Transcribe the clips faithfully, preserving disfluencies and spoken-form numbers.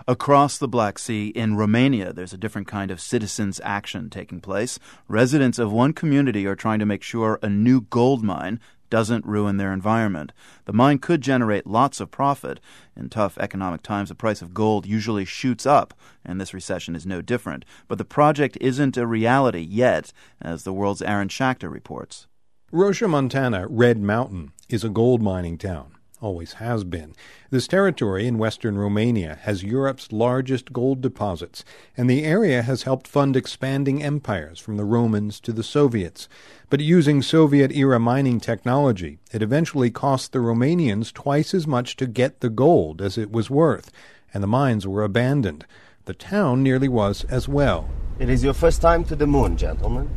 Across the Black Sea in Romania, there's a different kind of citizens' action taking place. Residents of one community are trying to make sure a new gold mine doesn't ruin their environment. The mine could generate lots of profit. In tough economic times, the price of gold usually shoots up, and this recession is no different. But the project isn't a reality yet, as the World's Aaron Schachter reports. Roșia Montana, Red Mountain, is a gold mining town. Always has been. This territory in western Romania has Europe's largest gold deposits, and the area has helped fund expanding empires from the Romans to the Soviets. But using Soviet-era mining technology, it eventually cost the Romanians twice as much to get the gold as it was worth, and the mines were abandoned. The town nearly was as well. It is your first time to the moon, gentlemen.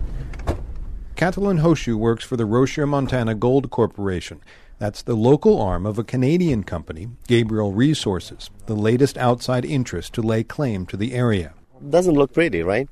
Catalin Hoșu works for the Roșia Montana Gold Corporation. That's the local arm of a Canadian company, Gabriel Resources, the latest outside interest to lay claim to the area. Doesn't look pretty, right?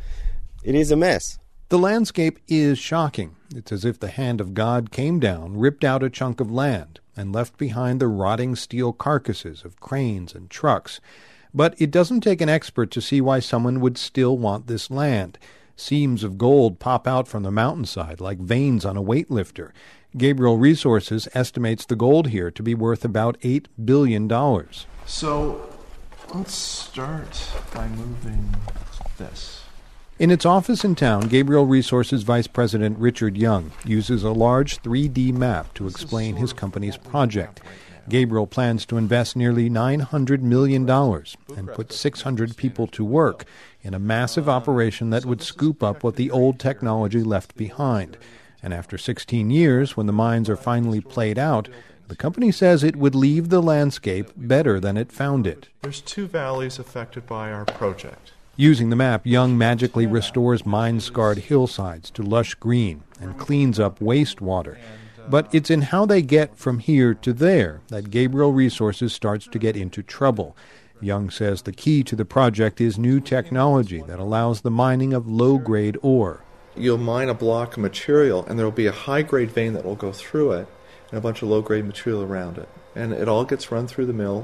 It is a mess. The landscape is shocking. It's as if the hand of God came down, ripped out a chunk of land, and left behind the rotting steel carcasses of cranes and trucks. But it doesn't take an expert to see why someone would still want this land. Seams of gold pop out from the mountainside like veins on a weightlifter. Gabriel Resources estimates the gold here to be worth about eight billion dollars. So let's start by moving this. In its office in town, Gabriel Resources Vice President Richard Young uses a large three D map to explain his company's project. Gabriel plans to invest nearly nine hundred million dollars and put six hundred people to work in a massive operation that would scoop up what the old technology left behind. And after sixteen years, when the mines are finally played out, the company says it would leave the landscape better than it found it. There's two valleys affected by our project. Using the map, Young magically restores mine-scarred hillsides to lush green and cleans up wastewater. But it's in how they get from here to there that Gabriel Resources starts to get into trouble. Young says the key to the project is new technology that allows the mining of low-grade ore. You'll mine a block of material, and there will be a high-grade vein that will go through it, and a bunch of low-grade material around it. And it all gets run through the mill,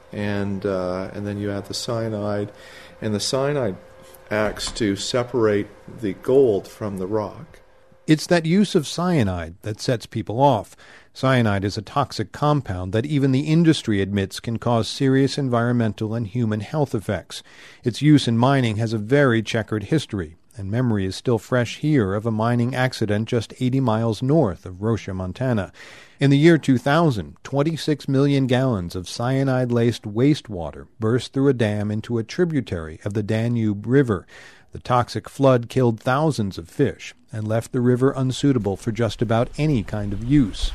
and uh, and then you add the cyanide, and the cyanide acts to separate the gold from the rock. It's that use of cyanide that sets people off. Cyanide is a toxic compound that even the industry admits can cause serious environmental and human health effects. Its use in mining has a very checkered history, and memory is still fresh here of a mining accident just eighty miles north of Roșia, Montana. In the year two thousand, twenty-six million gallons of cyanide-laced wastewater burst through a dam into a tributary of the Danube River. The toxic flood killed thousands of fish and left the river unsuitable for just about any kind of use.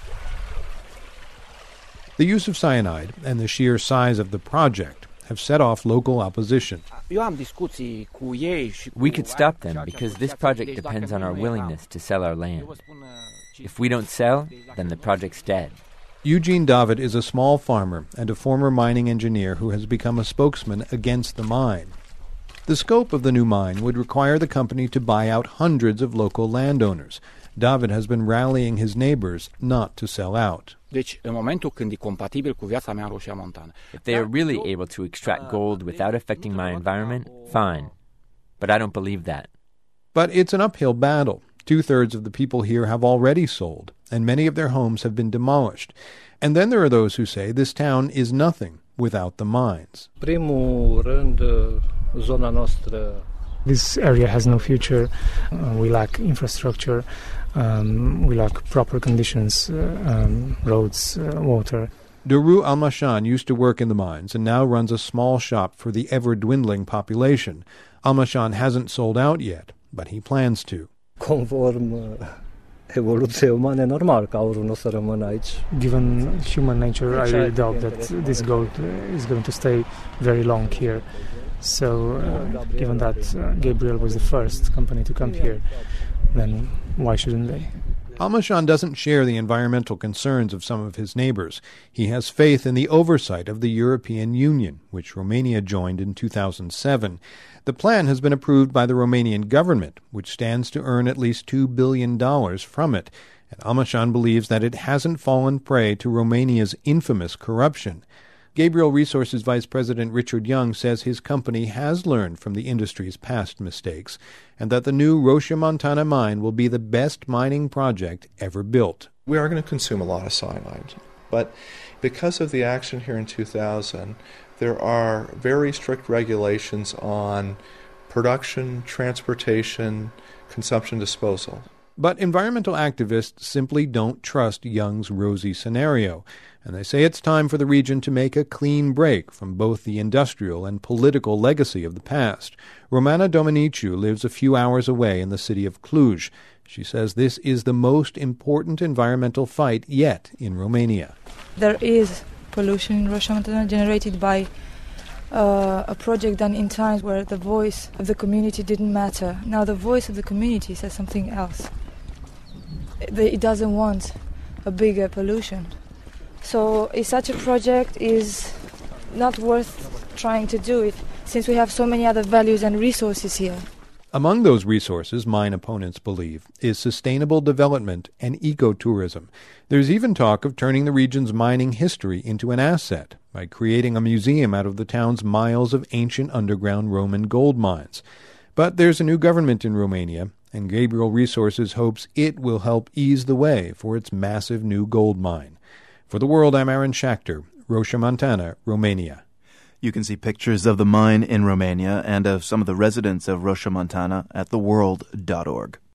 The use of cyanide and the sheer size of the project have set off local opposition. We could stop them because this project depends on our willingness to sell our land. If we don't sell, then the project's dead. Eugene David is a small farmer and a former mining engineer who has become a spokesman against the mine. The scope of the new mine would require the company to buy out hundreds of local landowners. David has been rallying his neighbors not to sell out. If they are really able to extract gold without affecting my environment, fine. But I don't believe that. But it's an uphill battle. Two-thirds of the people here have already sold, and many of their homes have been demolished. And then there are those who say this town is nothing without the mines. This area has no future. Uh, we lack infrastructure. Um, we lack proper conditions, uh, um, roads, uh, water. Doru Almashan used to work in the mines and now runs a small shop for the ever-dwindling population. Almashan hasn't sold out yet, but he plans to. Given human nature, I really doubt that this gold is going to stay very long here. So, uh, given that uh, Gabriel was the first company to come here, then why shouldn't they? Almashan doesn't share the environmental concerns of some of his neighbors. He has faith in the oversight of the European Union, which Romania joined in two thousand seven. The plan has been approved by the Romanian government, which stands to earn at least two billion dollars from it. And Almashan believes that it hasn't fallen prey to Romania's infamous corruption. Gabriel Resources Vice President Richard Young says his company has learned from the industry's past mistakes and that the new Rocha Montana mine will be the best mining project ever built. We are going to consume a lot of cyanide, but because of the action here in two thousand, there are very strict regulations on production, transportation, consumption, disposal. But environmental activists simply don't trust Young's rosy scenario, and they say it's time for the region to make a clean break from both the industrial and political legacy of the past. Romana Domeniciu lives a few hours away in the city of Cluj. She says this is the most important environmental fight yet in Romania. There is pollution in Rocha Montana generated by uh, a project done in times where the voice of the community didn't matter. Now the voice of the community says something else. It doesn't want a bigger pollution. So if such a project is not worth trying to do it, since we have so many other values and resources here. Among those resources, mine opponents believe, is sustainable development and ecotourism. There's even talk of turning the region's mining history into an asset by creating a museum out of the town's miles of ancient underground Roman gold mines. But there's a new government in Romania, and Gabriel Resources hopes it will help ease the way for its massive new gold mine. For The World, I'm Aaron Schachter, Rocha Montana, Romania. You can see pictures of the mine in Romania and of some of the residents of Rocha Montana at the world dot org.